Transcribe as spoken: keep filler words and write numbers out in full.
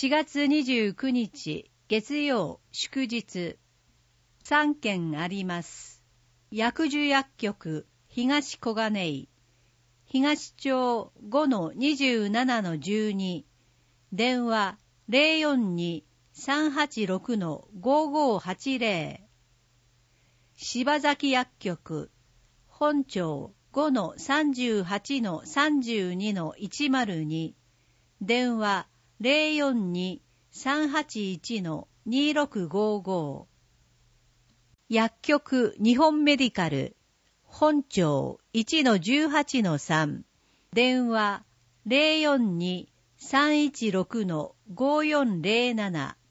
しがつにじゅうくにち月曜祝日さんけんあります。薬樹薬局東小金井東町 ごのにじゅうななのじゅうに 電話 ゼロよんに さんはちろく ごごはちゼロ 柴崎薬局本町 ごのさんじゅうはちのさんじゅうにのいちまるに 電話 ゼロよんに さんはちいちのにろくごご 薬局日本メディカル本町 いちのじゅうはちのさん 電話 ゼロよんに さんいちろくのごよんゼロなな